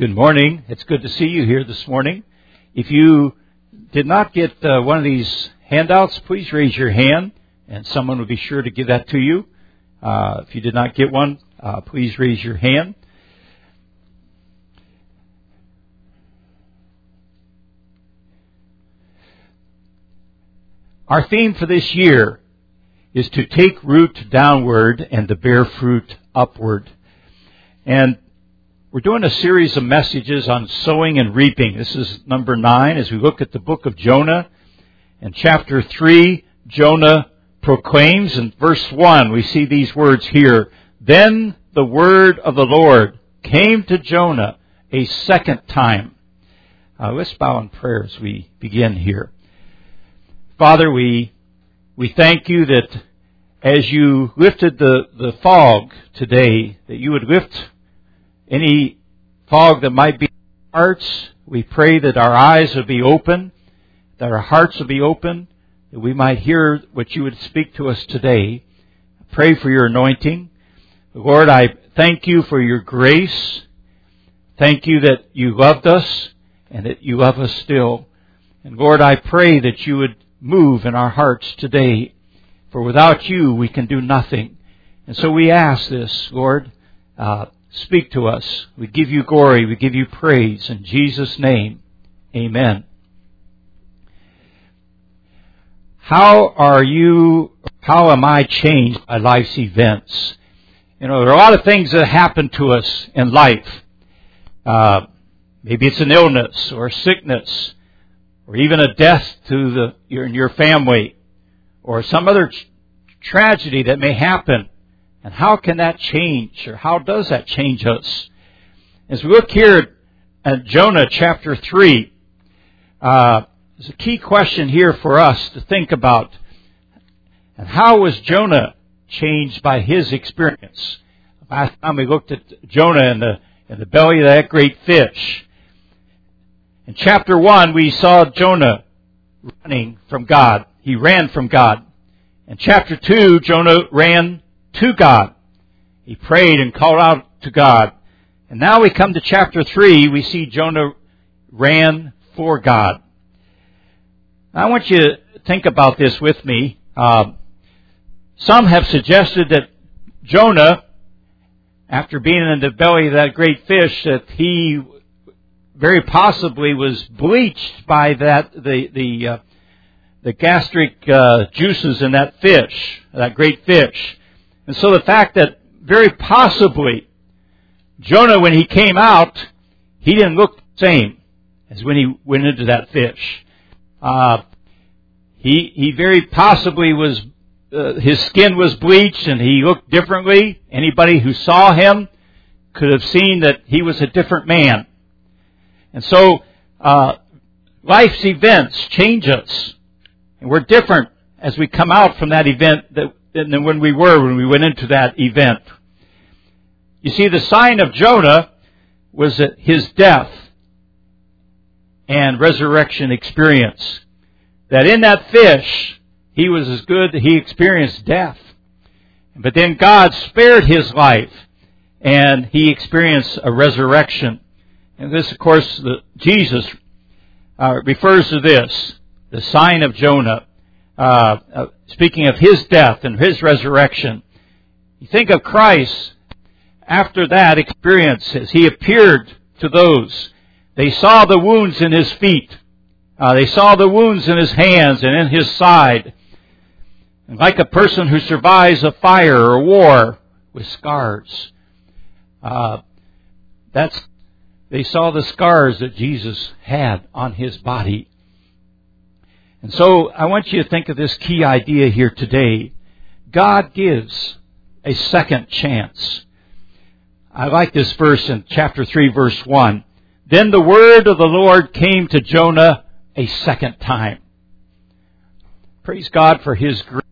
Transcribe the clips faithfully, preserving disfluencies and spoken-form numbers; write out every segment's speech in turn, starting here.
Good morning. It's good to see you here this morning. If you did not get uh, one of these handouts, please raise your hand, and someone will be sure to give that to you. Uh, if you did not get one, uh, please raise your hand. Our theme for this year is to take root downward and to bear fruit upward. And we're doing a series of messages on sowing and reaping. This is number nine as we look at the book of Jonah. In chapter three, Jonah proclaims. In verse one, we see these words here. Then the word of the Lord came to Jonah a second time. Uh, let's bow in prayer as we begin here. Father, we we thank you that as you lifted the, the fog today, that you would lift any fog that might be in our hearts. We pray that our eyes would be open, that our hearts would be open, that we might hear what you would speak to us today. I pray for your anointing. Lord, I thank you for your grace. Thank you that you loved us and that you love us still. And Lord, I pray that you would move in our hearts today, for without you we can do nothing. And so we ask this, Lord, uh, speak to us. We give you glory. We give you praise. In Jesus' name, amen. How are you, how am I changed by life's events? You know, there are a lot of things that happen to us in life. Uh, maybe it's an illness or a sickness or even a death to the your, your family or some other ch- tragedy that may happen. And how can that change, or how does that change us? As we look here at Jonah chapter three, uh, there's a key question here for us to think about. And how was Jonah changed by his experience? Last time we looked at Jonah in the, in the belly of that great fish. In chapter one, we saw Jonah running from God. He ran from God. In chapter two, Jonah ran to God. He prayed and called out to God. And now we come to chapter three, we see Jonah ran for God. I want you to think about this with me. Uh, some have suggested that Jonah, after being in the belly of that great fish, that he very possibly was bleached by that the the uh, the gastric uh, juices in that fish, that great fish. And so the fact that very possibly Jonah, when he came out, he didn't look the same as when he went into that fish. Uh, he he very possibly was, uh, his skin was bleached and he looked differently. Anybody who saw him could have seen that he was a different man. And so uh, life's events change us. And we're different as we come out from that event that than when we were when we went into that event. You see, the sign of Jonah was that his death and resurrection experience. That in that fish, he was as good that he experienced death. But then God spared his life, and he experienced a resurrection. And this, of course, the, Jesus uh, refers to this, the sign of Jonah. Uh, uh, speaking of his death and his resurrection, you think of Christ after that experience as he appeared to those. They saw the wounds in his feet. Uh, they saw the wounds in his hands and in his side. And like a person who survives a fire or war with scars, uh, that's they saw the scars that Jesus had on his body. And so I want you to think of this key idea here today. God gives a second chance. I like this verse in chapter three, verse one. Then the word of the Lord came to Jonah a second time. Praise God for his grace.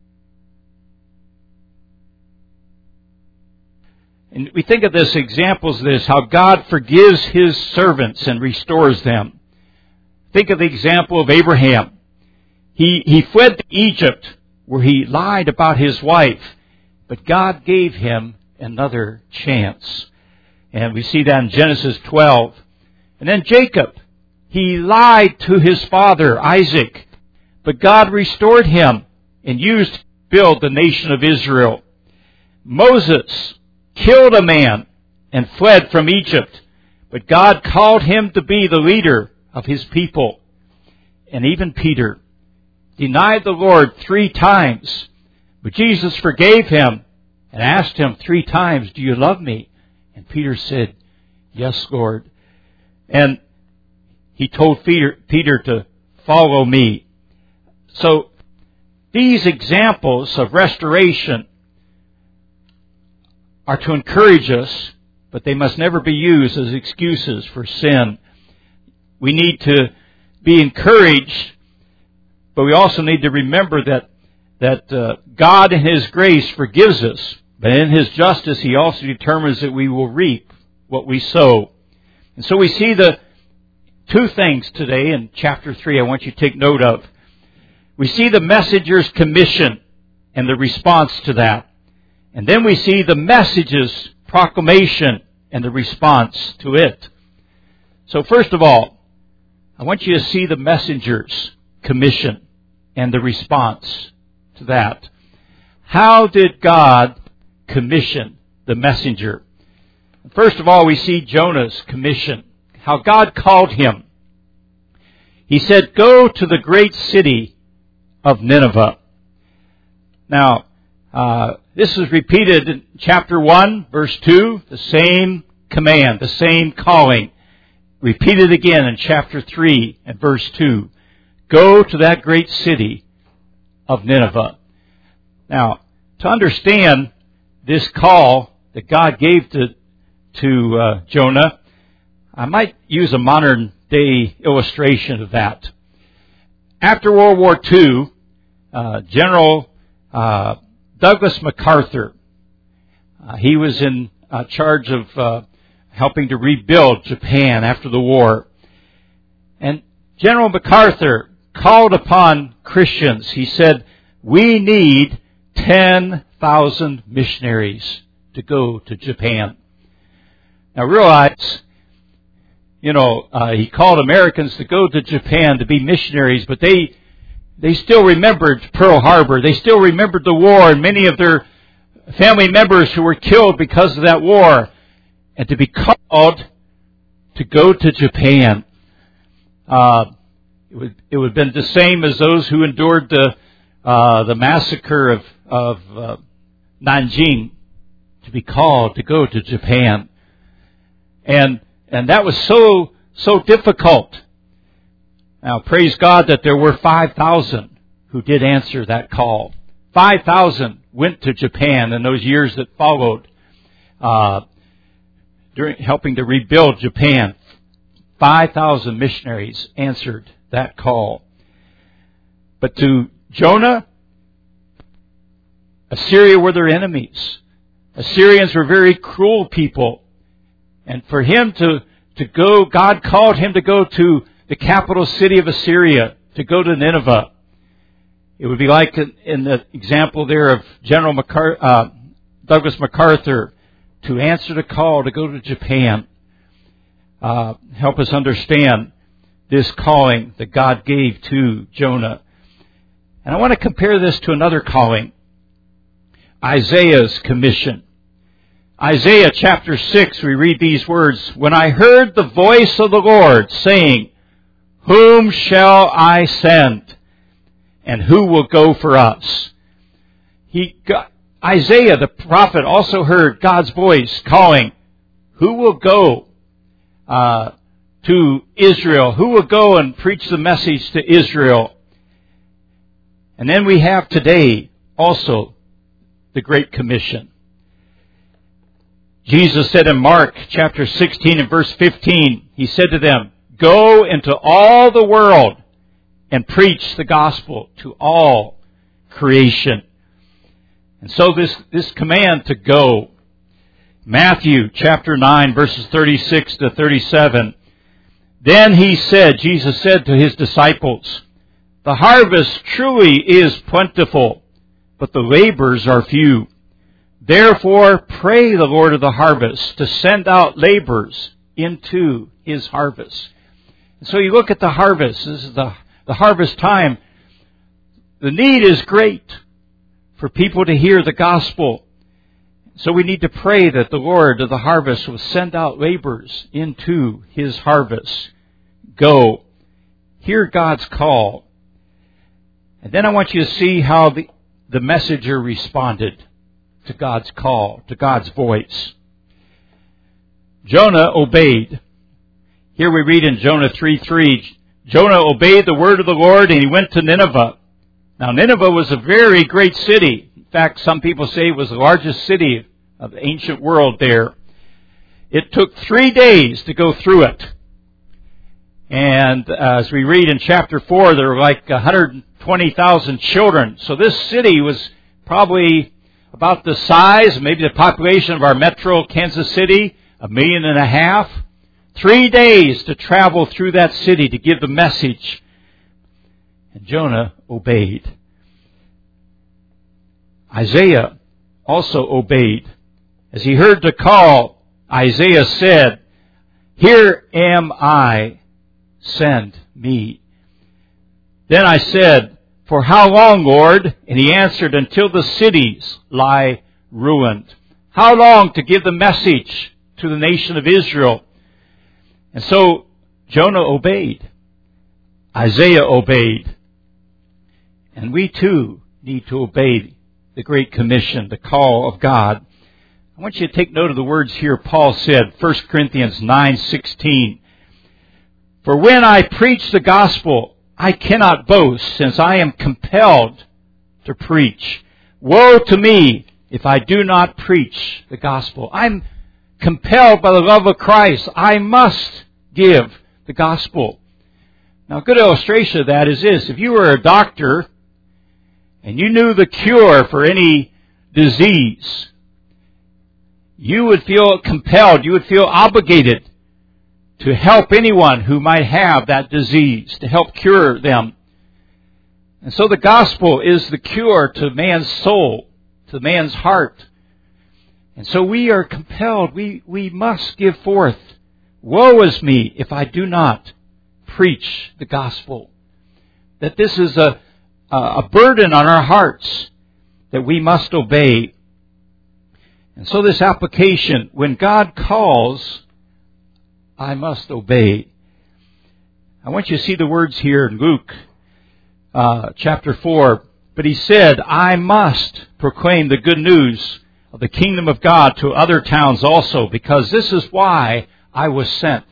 And we think of this examples of this, how God forgives his servants and restores them. Think of the example of Abraham. He, he fled to Egypt where he lied about his wife, but God gave him another chance. And we see that in Genesis twelve. And then Jacob, he lied to his father, Isaac, but God restored him and used to build the nation of Israel. Moses killed a man and fled from Egypt, but God called him to be the leader of his people. And even Peter denied the Lord three times, but Jesus forgave him and asked him three times, "Do you love me?" And Peter said, "Yes, Lord." And he told Peter, Peter to follow me. So these examples of restoration are to encourage us, but they must never be used as excuses for sin. We need to be encouraged, but we also need to remember that that uh, God in His grace forgives us, but in His justice He also determines that we will reap what we sow. And so we see the two things today in chapter three I want you to take note of. We see the messenger's commission and the response to that. And then we see the message's proclamation and the response to it. So first of all, I want you to see the messenger's commission and the response to that. How did God commission the messenger? First of all, we see Jonah's commission, how God called him. He said, "Go to the great city of Nineveh." Now, uh, this is repeated in chapter one, verse two, the same command, the same calling. Repeated again in chapter three and verse two. Go to that great city of Nineveh. Now, to understand this call that God gave to, to uh, Jonah, I might use a modern day illustration of that. After World War Two, uh, General uh, Douglas MacArthur, uh, he was in uh, charge of uh, helping to rebuild Japan after the war. And General MacArthur called upon Christians. He said, "We need ten thousand missionaries to go to Japan." Now realize, you know, uh, he called Americans to go to Japan to be missionaries, but they they still remembered Pearl Harbor. They still remembered the war and many of their family members who were killed because of that war. And to be called to go to Japan, uh, it would it would have been the same as those who endured the uh, the massacre of of uh, Nanjing, to be called to go to Japan, and and that was so so difficult. Now, praise God that there were five thousand who did answer that call. Five thousand went to Japan in those years that followed. Uh, During helping to rebuild Japan, five thousand missionaries answered that call. But to Jonah, Assyria were their enemies. Assyrians were very cruel people. And for him to, to go, God called him to go to the capital city of Assyria, to go to Nineveh. It would be like in the example there of General MacArthur, uh, Douglas MacArthur, to answer the call to go to Japan. Uh, help us understand this calling that God gave to Jonah. And I want to compare this to another calling, Isaiah's commission. Isaiah chapter six, we read these words, "When I heard the voice of the Lord saying, 'Whom shall I send? And who will go for us?'" He got, Isaiah the prophet also heard God's voice calling, who will go uh, to Israel? Who will go and preach the message to Israel? And then we have today also the Great Commission. Jesus said in Mark chapter sixteen and verse fifteen, He said to them, "Go into all the world and preach the gospel to all creation." And so this, this command to go. Matthew chapter nine verses thirty-six to thirty-seven. Then He said, Jesus said to His disciples, "The harvest truly is plentiful, but the laborers are few. Therefore pray the Lord of the harvest to send out laborers into His harvest. And so you look at the harvest. This is the, the harvest time. The need is great for people to hear the gospel. So we need to pray that the Lord of the harvest will send out laborers into His harvest. Go. Hear God's call. And then I want you to see how the, the messenger responded to God's call, to God's voice. Jonah obeyed. Here we read in Jonah three three, Jonah obeyed the word of the Lord and he went to Nineveh. Now Nineveh was a very great city. In fact, some people say it was the largest city of the ancient world there. It took three days to go through it. And uh, as we read in chapter four, there were like one hundred twenty thousand children. So this city was probably about the size, maybe the population of our metro Kansas City, a million and a half. Three days to travel through that city to give the message. And Jonah obeyed. Isaiah also obeyed. As he heard the call, Isaiah said, "Here am I, send me." Then I said, "For how long, Lord?" And he answered, "Until the cities lie ruined." How long to give the message to the nation of Israel? And so Jonah obeyed. Isaiah obeyed. And we too need to obey the Great Commission, the call of God. I want you to take note of the words here Paul said, First Corinthians nine sixteen. "For when I preach the gospel, I cannot boast, since I am compelled to preach. Woe to me if I do not preach the gospel." I'm compelled by the love of Christ. I must give the gospel. Now, a good illustration of that is this. If you were a doctor and you knew the cure for any disease, you would feel compelled, you would feel obligated to help anyone who might have that disease, to help cure them. And so the gospel is the cure to man's soul, to man's heart. And so we are compelled, we, we must give forth. Woe is me if I do not preach the gospel. That this is a, a burden on our hearts that we must obey. And so this application, when God calls, I must obey. I want you to see the words here in Luke uh, chapter four. But he said, "I must proclaim the good news of the kingdom of God to other towns also, because this is why I was sent."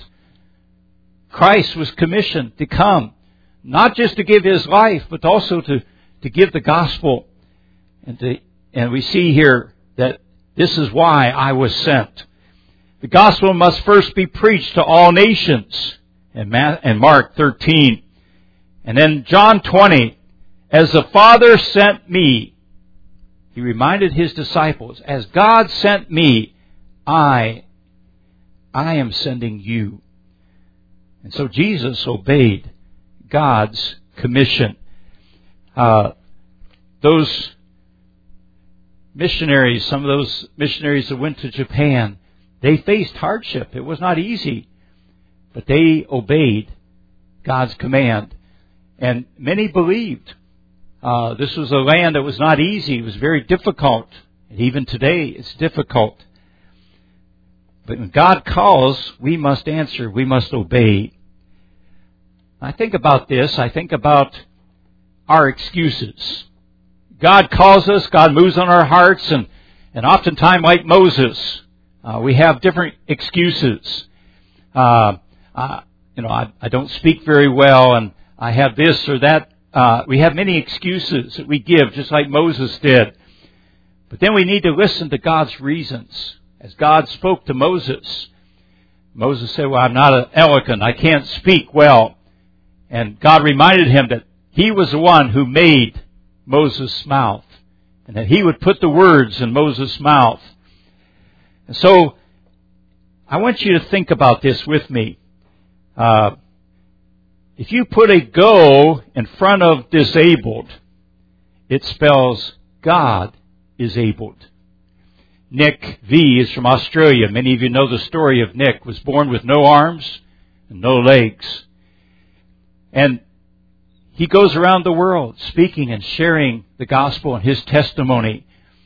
Christ was commissioned to come, not just to give His life, but also to, to give the gospel. And, to, and we see here that this is why I was sent. The gospel must first be preached to all nations, in Mark thirteen. And then John twenty, "As the Father sent me," He reminded His disciples, "as God sent me, I, I am sending you." And so Jesus obeyed God's commission. Uh, those missionaries, some of those missionaries that went to Japan, they faced hardship. It was not easy, but they obeyed God's command. And many believed. Uh, this was a land that was not easy. It was very difficult. And even today, it's difficult. But when God calls, we must answer. We must obey. I think about this. I think about our excuses. God calls us. God moves on our hearts. And, and oftentimes, like Moses, uh, we have different excuses. Uh, uh, you know, I, I don't speak very well, and I have this or that. Uh, we have many excuses that we give, just like Moses did. But then we need to listen to God's reasons. As God spoke to Moses, Moses said, "Well, I'm not eloquent. I can't speak well." And God reminded him that He was the one who made Moses' mouth, and that He would put the words in Moses' mouth. And so, I want you to think about this with me. Uh, if you put a go in front of disabled, it spells God is abled. Nick V is from Australia. Many of you know the story of Nick. Was born with no arms and no legs. And he goes around the world speaking and sharing the gospel and his testimony.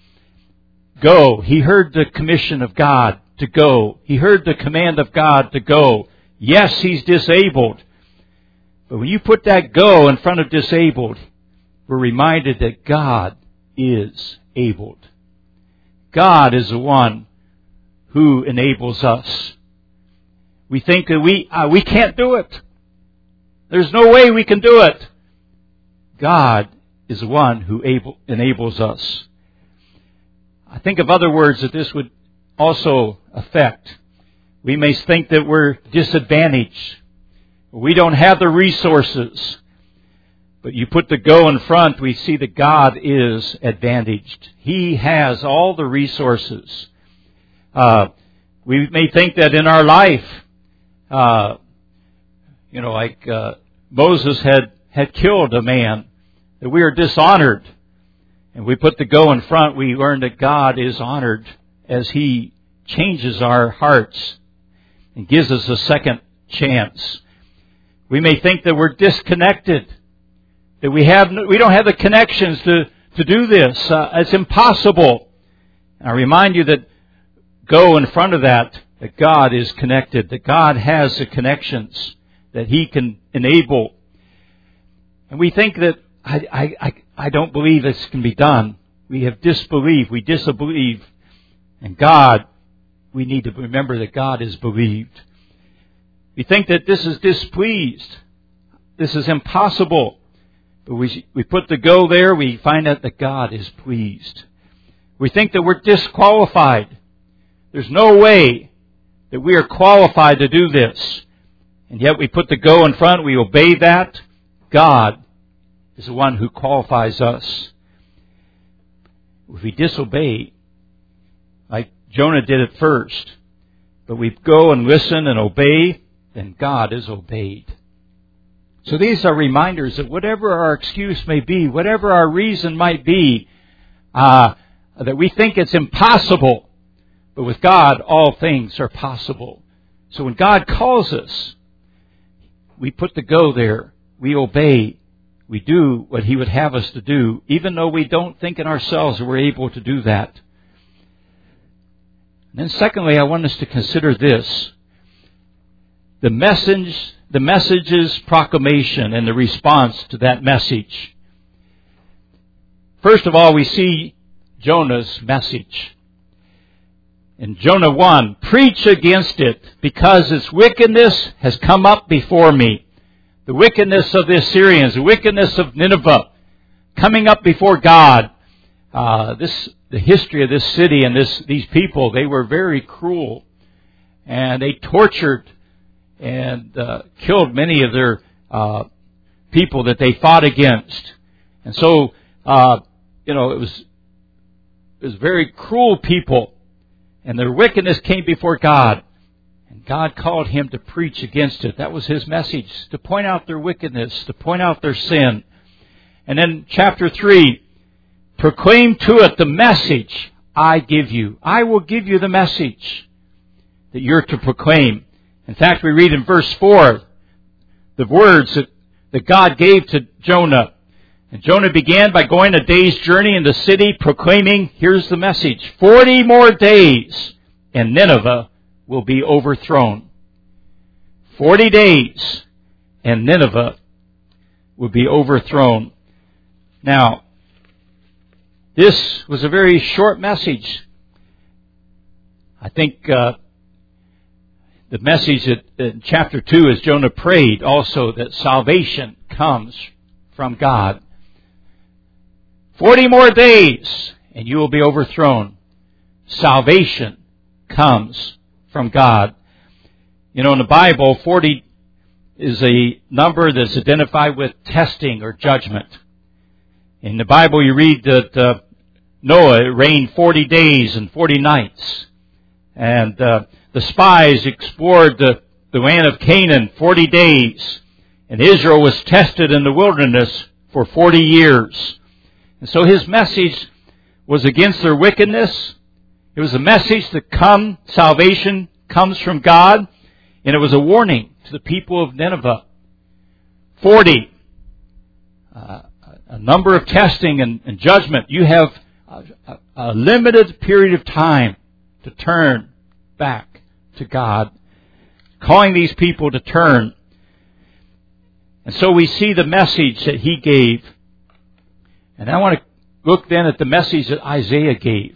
Go. He heard the commission of God to go. He heard the command of God to go. Yes, he's disabled. But when you put that go in front of disabled, we're reminded that God is able. God is the one who enables us. We think that we uh, we can't do it. There's no way we can do it. God is the one who able, enables us. I think of other words that this would also affect. We may think that we're disadvantaged. We don't have the resources. But you put the go in front, we see that God is advantaged. He has all the resources. Uh, we may think that in our life, uh, you know, like uh, Moses had, had killed a man, that we are dishonored. And we put the go in front, we learn that God is honored as He changes our hearts and gives us a second chance. We may think that we're disconnected, that we have we don't have the connections to, to do this. Uh, it's impossible. And I remind you that go in front of that, that God is connected, that God has the connections that He can enable. And we think that I, I, I, I don't believe this can be done. We have disbelieved. We disbelieve. And God, we need to remember that God is believed. We think that this is displeased. This is impossible. But we, we put the go there, we find out that God is pleased. We think that we're disqualified. There's no way that we are qualified to do this. And yet we put the go in front, we obey that. God is the one who qualifies us. If we disobey, like Jonah did at first, but we go and listen and obey, then God is obeyed. So these are reminders that whatever our excuse may be, whatever our reason might be, uh, that we think it's impossible, but with God all things are possible. So when God calls us, we put the go there, we obey, we do what He would have us to do, even though we don't think in ourselves that we're able to do that. And then secondly, I want us to consider this. The message, the message's proclamation and the response to that message. First of all, we see Jonah's message. In Jonah one, preach against it, because its wickedness has come up before me. The wickedness of the Assyrians, the wickedness of Nineveh, coming up before God. Uh, this, the history of this city and this, these people, they were very cruel. And they tortured and uh, killed many of their uh, people that they fought against. And so, uh, you know, it was, it was very cruel people. And their wickedness came before God. And God called him to preach against it. That was his message, to point out their wickedness, to point out their sin. And then chapter three, proclaim to it the message I give you. I will give you the message that you're to proclaim. In fact, we read in verse four the words that, that God gave to Jonah. And Jonah began by going a day's journey in the city, proclaiming, here's the message, forty more days and Nineveh will be overthrown. Forty days and Nineveh will be overthrown. Now, this was a very short message. I think uh, the message that, in chapter two is Jonah prayed also that salvation comes from God. Forty more days and you will be overthrown. Salvation comes from God. You know, in the Bible, forty is a number that's identified with testing or judgment. In the Bible, you read that uh, Noah reigned forty days and forty nights. And uh, the spies explored the, the land of Canaan forty days. And Israel was tested in the wilderness for forty years. And so his message was against their wickedness. It was a message that come, salvation comes from God, and it was a warning to the people of Nineveh. Forty, uh, a number of testing and, and judgment. You have a, a, a limited period of time to turn back to God, calling these people to turn. And so we see the message that he gave. And I want to look then at the message that Isaiah gave.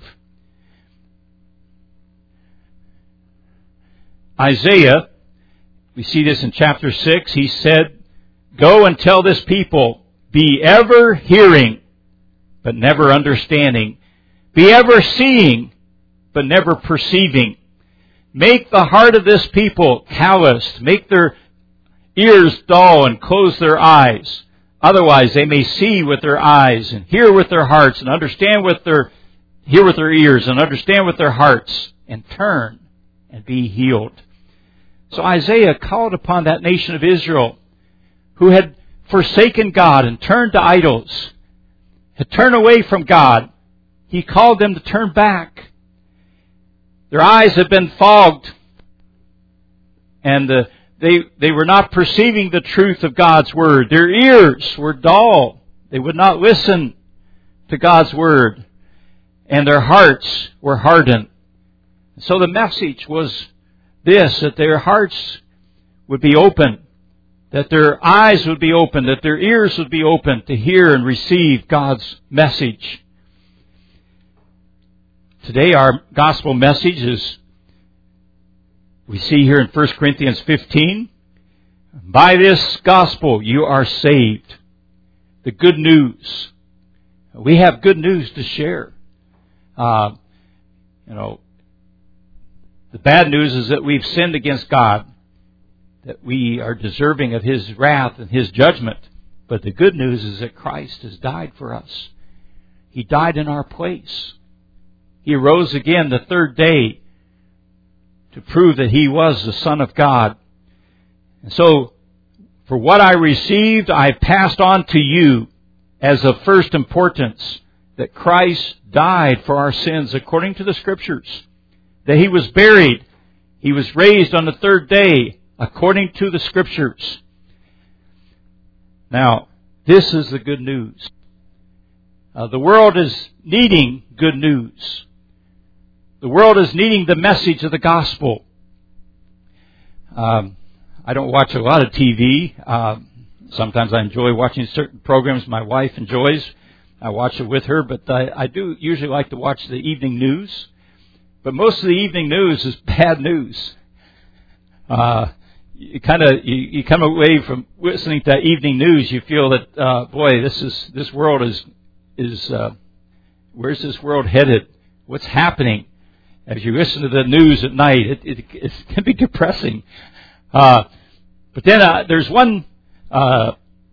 Isaiah, we see this in chapter six, he said, "Go and tell this people, be ever hearing, but never understanding. Be ever seeing, but never perceiving. Make the heart of this people calloused. Make their ears dull and close their eyes. Otherwise they may see with their eyes and hear with their hearts and understand with their, hear with their ears and understand with their hearts and turn and be healed." So Isaiah called upon that nation of Israel who had forsaken God and turned to idols, had turned away from God. He called them to turn back. Their eyes had been fogged, and the, they, they were not perceiving the truth of God's Word. Their ears were dull. They would not listen to God's Word, and their hearts were hardened. So the message was this, that their hearts would be open, that their eyes would be open, that their ears would be open to hear and receive God's message. Today our gospel message is, we see here in First Corinthians fifteen, by this gospel you are saved. The good news. We have good news to share. Uh, you know, the bad news is that we've sinned against God, that we are deserving of His wrath and His judgment. But the good news is that Christ has died for us. He died in our place. He rose again the third day to prove that He was the Son of God. And so, for what I received, I passed on to you as of first importance, that Christ died for our sins according to the Scriptures, that He was buried, He was raised on the third day according to the Scriptures. Now, this is the good news. Uh, the world is needing good news. The world is needing the message of the gospel. Um, I don't watch a lot of T V. Uh, sometimes I enjoy watching certain programs my wife enjoys. I watch it with her, but I, I do usually like to watch the evening news. But most of the evening news is bad news. Uh, you kind of you, you come away from listening to evening news, you feel that uh, boy, this is this world is is uh, where's this world headed? What's happening? As you listen to the news at night, it, it, it can be depressing. Uh, but then uh, there's one uh,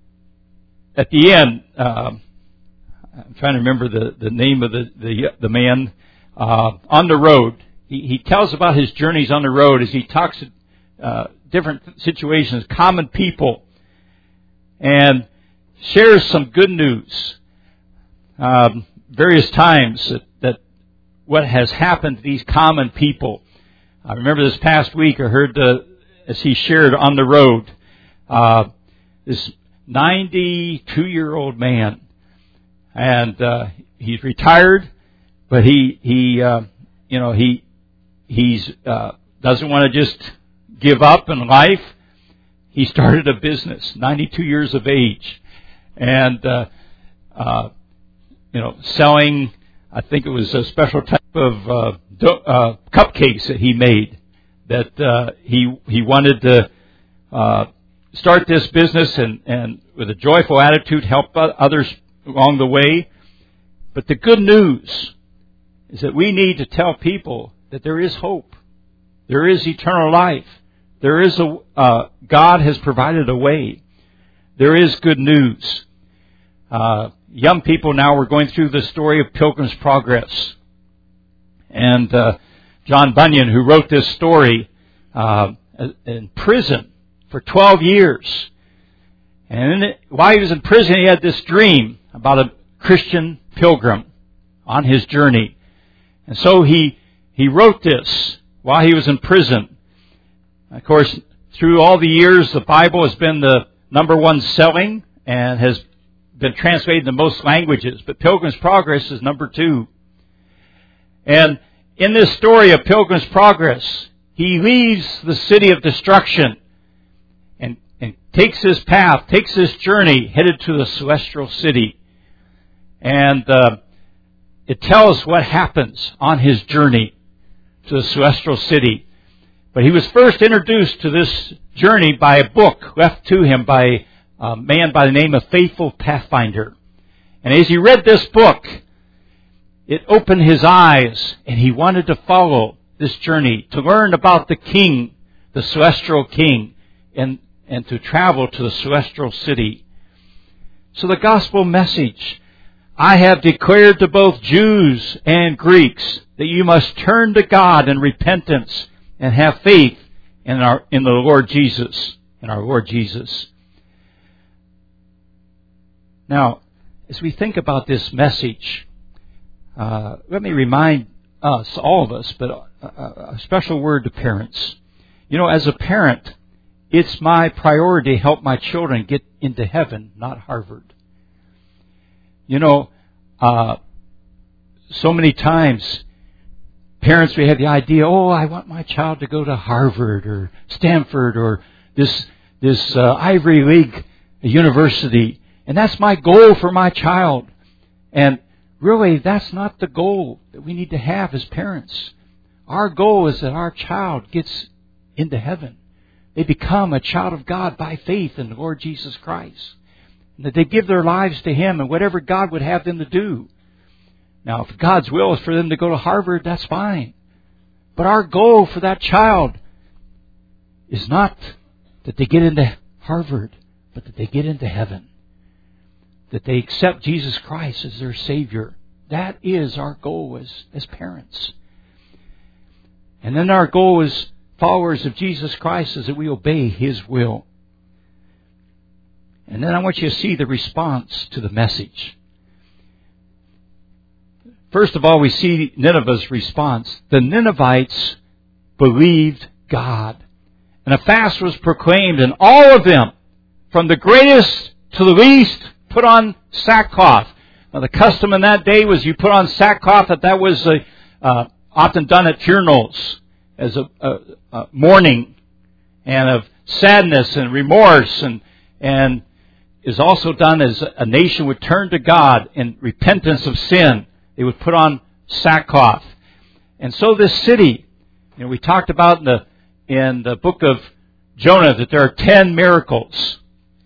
at the end. Uh, I'm trying to remember the, the name of the the, the man uh, on the road. He, he tells about his journeys on the road as he talks uh, different situations, common people, and shares some good news. Um, various times that, that what has happened to these common people. I remember this past week I heard the, as he shared on the road, uh, this ninety-two-year-old man, and uh, he's retired, but he he uh, you know he he's uh, doesn't want to just give up in life. He started a business, ninety-two years of age, and uh, uh, you know selling. I think it was a special type of uh, do, uh, cupcakes that he made. That uh, he he wanted to uh, start this business and, and with a joyful attitude help others along the way. But the good news is that we need to tell people that there is hope, there is eternal life, there is a uh, God has provided a way, there is good news. Uh, young people now, we're going through the story of Pilgrim's Progress. And uh, John Bunyan, who wrote this story uh, in prison for twelve years. And it, while he was in prison, he had this dream about a Christian pilgrim on his journey. And so he he wrote this while he was in prison. Of course, through all the years, the Bible has been the number one selling and has been translated into most languages. But Pilgrim's Progress is number two. And in this story of Pilgrim's Progress, he leaves the city of destruction and, and takes his path, takes this journey, headed to the celestial city. And uh, it tells what happens on his journey to the celestial city. But he was first introduced to this journey by a book left to him by a man by the name of Faithful Pathfinder. And as he read this book, it opened his eyes, and he wanted to follow this journey, to learn about the King, the celestial King, and, and to travel to the celestial city. So the gospel message, I have declared to both Jews and Greeks that you must turn to God in repentance and have faith in our in the Lord Jesus, in our Lord Jesus. Now, as we think about this message, uh, let me remind us, all of us, but a, a special word to parents. You know, as a parent, it's my priority to help my children get into heaven, not Harvard. You know, uh, so many times, parents, we have the idea, oh, I want my child to go to Harvard or Stanford or this this uh, Ivy League university, and that's my goal for my child. And really, that's not the goal that we need to have as parents. Our goal is that our child gets into heaven. They become a child of God by faith in the Lord Jesus Christ. And that they give their lives to Him and whatever God would have them to do. Now, if God's will is for them to go to Harvard, that's fine. But our goal for that child is not that they get into Harvard, but that they get into heaven. That they accept Jesus Christ as their Savior. That is our goal as, as parents. And then our goal as followers of Jesus Christ is that we obey His will. And then I want you to see the response to the message. First of all, we see Nineveh's response. The Ninevites believed God. And a fast was proclaimed, and all of them, from the greatest to the least, put on sackcloth. Now, the custom in that day was you put on sackcloth, that that was uh, uh, often done at funerals as a, a, a mourning and of sadness and remorse, and and is also done as a nation would turn to God in repentance of sin. They would put on sackcloth. And so this city, you know, we talked about in the in the book of Jonah that there are ten miracles.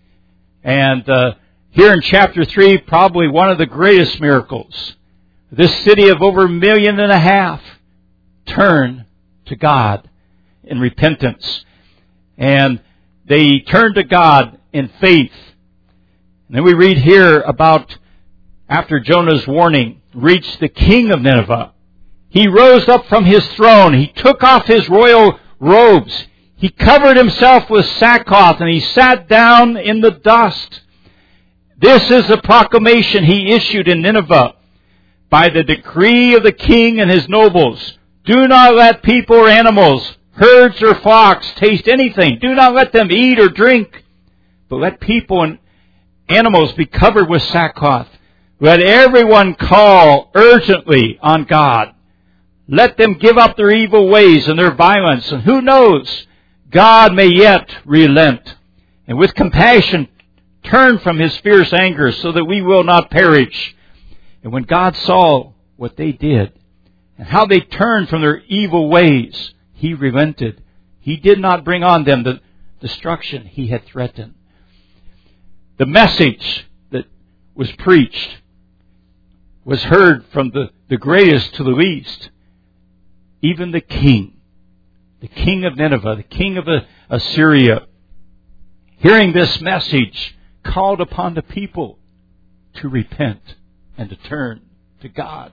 And uh, here in chapter three, probably one of the greatest miracles. This city of over a million and a half turned to God in repentance. And they turned to God in faith. And then we read here about after Jonah's warning reached the king of Nineveh. He rose up from his throne. He took off his royal robes. He covered himself with sackcloth, and he sat down in the dust. This is the proclamation he issued in Nineveh. By the decree of the king and his nobles, do not let people or animals, herds or flocks taste anything. Do not let them eat or drink, but let people and animals be covered with sackcloth. Let everyone call urgently on God. Let them give up their evil ways and their violence. And who knows, God may yet relent. And with compassion turn from His fierce anger so that we will not perish. And when God saw what they did and how they turned from their evil ways, He relented. He did not bring on them the destruction He had threatened. The message that was preached was heard from the, the greatest to the least. Even the king, the king of Nineveh, the king of Assyria, hearing this message, called upon the people to repent and to turn to God.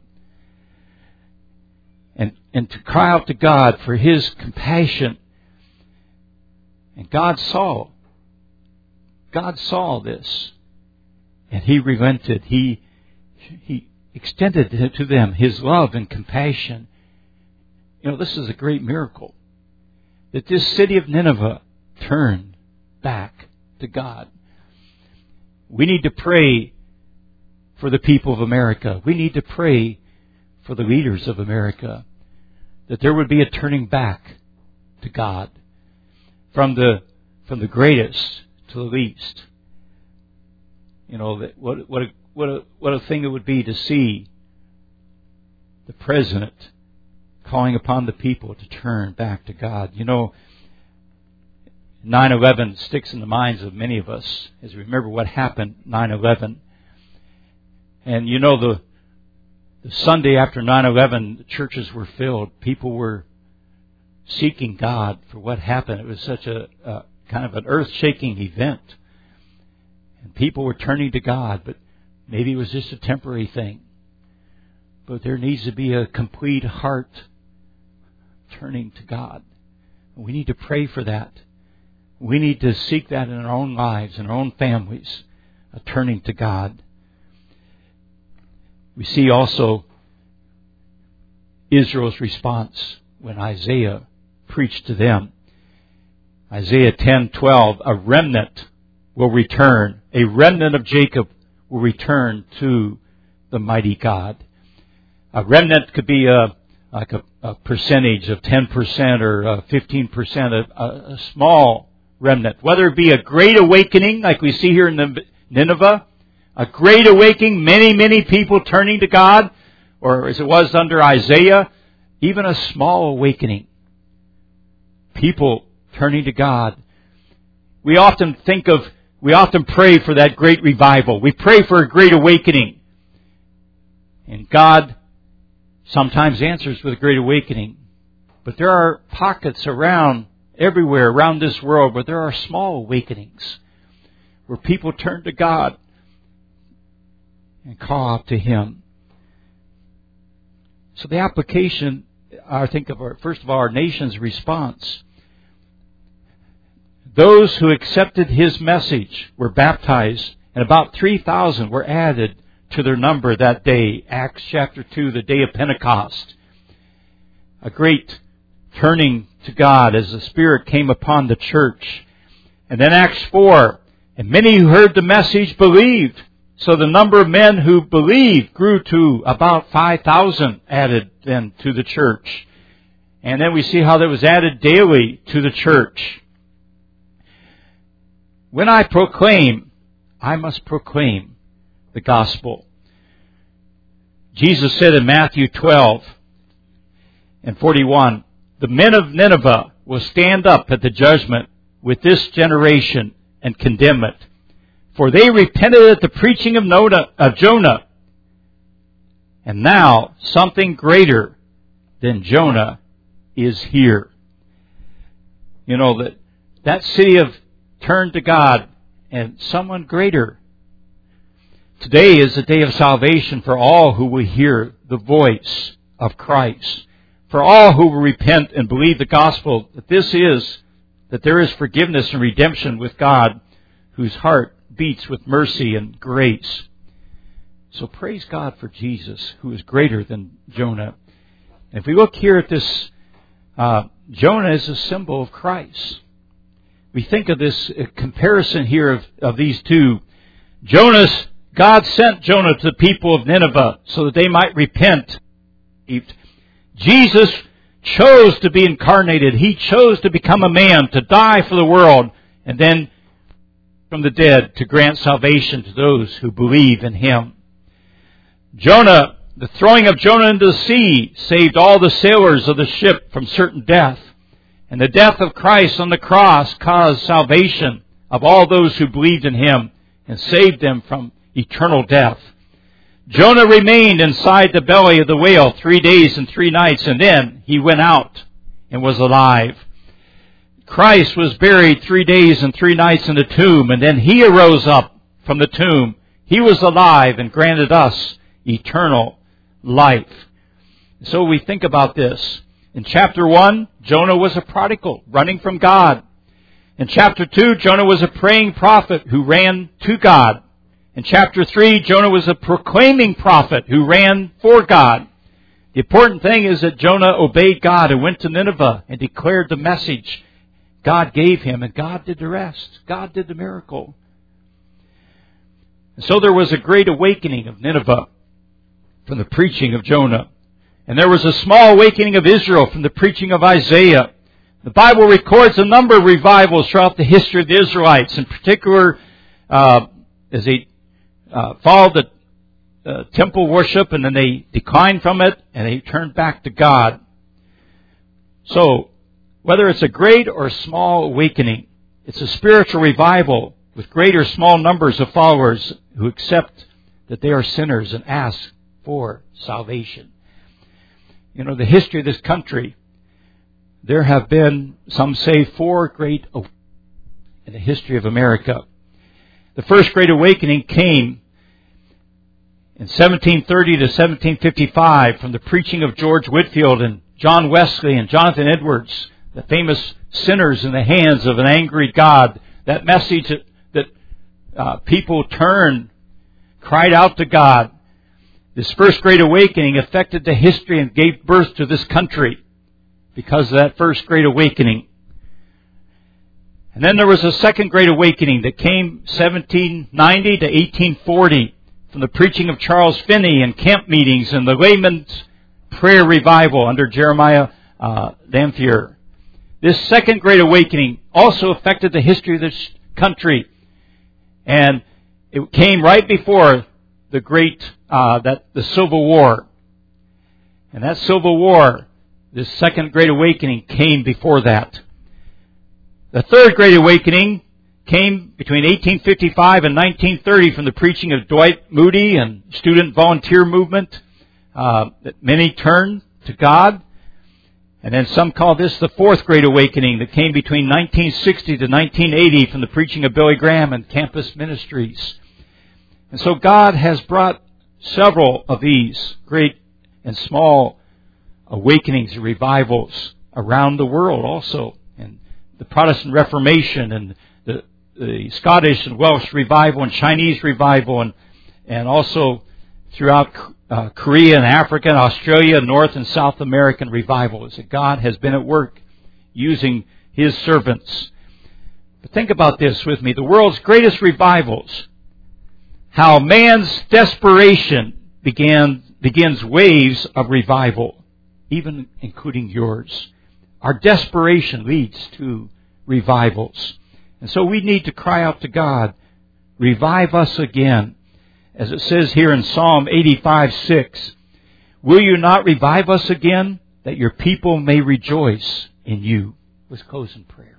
And, and to cry out to God for His compassion. And God saw, God saw this. And He relented. He, He extended to them His love and compassion. You know, this is a great miracle. That this city of Nineveh turned back to God. We need to pray for the people of America. We need to pray for the leaders of America, that there would be a turning back to God, from the from the greatest to the least. You know, that what what a, what a what a thing it would be to see the president calling upon the people to turn back to God. You know, nine eleven sticks in the minds of many of us as we remember what happened nine eleven. And you know, the the Sunday after nine eleven, the churches were filled. People were seeking God for what happened. It was such a, a kind of an earth-shaking event. And people were turning to God, but maybe it was just a temporary thing. But there needs to be a complete heart turning to God. We need to pray for that. We need to seek that in our own lives, in our own families, a turning to God. We see also Israel's response when Isaiah preached to them. Isaiah ten twelve, a remnant will return. A remnant of Jacob will return to the mighty God. A remnant could be a, like a, a percentage of ten percent or uh, fifteen percent, a, a small remnant. Whether it be a great awakening like we see here in the Nineveh, a great awakening, many, many people turning to God, or as it was under Isaiah, even a small awakening. People turning to God. We often think of, we often pray for that great revival. We pray for a great awakening. And God sometimes answers with a great awakening. But there are pockets around, everywhere around this world, where there are small awakenings, where people turn to God and call out to Him. So the application, I think, of our, first of all, our nation's response. Those who accepted His message were baptized, and about three thousand were added to their number that day. Acts chapter two, the day of Pentecost. A great turning to God as the Spirit came upon the church. And then Acts four, and many who heard the message believed. So the number of men who believed grew to about five thousand added then to the church. And then we see how that was added daily to the church. When I proclaim, I must proclaim the gospel. Jesus said in Matthew twelve and forty-one, the men of Nineveh will stand up at the judgment with this generation and condemn it. For they repented at the preaching of, Noda, of Jonah. And now something greater than Jonah is here. You know, that that city of turned to God, and someone greater. Today is the day of salvation for all who will hear the voice of Christ. For all who will repent and believe the gospel, that this is, that there is forgiveness and redemption with God, whose heart beats with mercy and grace. So praise God for Jesus, who is greater than Jonah. And if we look here at this, uh, Jonah is a symbol of Christ. We think of this comparison here of, of these two. Jonah's, God sent Jonah to the people of Nineveh so that they might repent. Jesus chose to be incarnated. He chose to become a man, to die for the world, and then from the dead to grant salvation to those who believe in Him. Jonah, the throwing of Jonah into the sea saved all the sailors of the ship from certain death. And the death of Christ on the cross caused salvation of all those who believed in Him and saved them from eternal death. Jonah remained inside the belly of the whale three days and three nights, and then he went out and was alive. Christ was buried three days and three nights in the tomb, and then He arose up from the tomb. He was alive and granted us eternal life. So we think about this. In chapter one, Jonah was a prodigal, running from God. In chapter two, Jonah was a praying prophet who ran to God. In chapter three, Jonah was a proclaiming prophet who ran for God. The important thing is that Jonah obeyed God and went to Nineveh and declared the message God gave him, and God did the rest. God did the miracle. And so there was a great awakening of Nineveh from the preaching of Jonah. And there was a small awakening of Israel from the preaching of Isaiah. The Bible records a number of revivals throughout the history of the Israelites, in particular uh, as they uh, followed the Uh, temple worship, and then they declined from it, and they turned back to God. So, whether it's a great or small awakening, it's a spiritual revival with great or small numbers of followers who accept that they are sinners and ask for salvation. You know, the history of this country, there have been, some say, four great awakenings in the history of America. The first great awakening came in seventeen thirty to seventeen fifty-five, from the preaching of George Whitefield and John Wesley and Jonathan Edwards, the famous sinners in the hands of an angry God, that message that, that uh, people turned, cried out to God. This first great awakening affected the history and gave birth to this country because of that first great awakening. And then there was a second great awakening that came seventeen ninety to eighteen forty. From the preaching of Charles Finney and camp meetings and the layman's prayer revival under Jeremiah uh, Dampier. This second great awakening also affected the history of this country, and it came right before the great uh, that the Civil War. And that Civil War, this second great awakening, came before that. The third great awakening came between eighteen fifty-five and nineteen thirty from the preaching of Dwight Moody and student volunteer movement, uh, that many turned to God. And then some call this the fourth great awakening that came between nineteen sixty to nineteen eighty from the preaching of Billy Graham and campus ministries. And so God has brought several of these great and small awakenings and revivals around the world also. And the Protestant Reformation and the the Scottish and Welsh revival and Chinese revival, and and also throughout uh, Korea and Africa and Australia, North and South American revivals. That God has been at work using His servants. But think about this with me. The world's greatest revivals, how man's desperation began begins waves of revival, even including yours. Our desperation leads to revivals. And so we need to cry out to God, revive us again. As it says here in Psalm eighty-five six, will you not revive us again, that your people may rejoice in you? Let's close in prayer.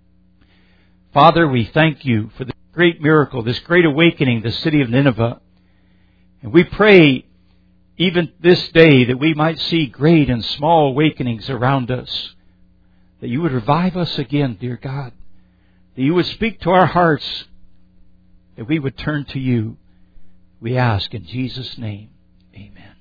Father, we thank you for this great miracle, this great awakening, the city of Nineveh. And we pray even this day that we might see great and small awakenings around us, that you would revive us again, dear God. That you would speak to our hearts, that we would turn to you. We ask in Jesus' name, amen.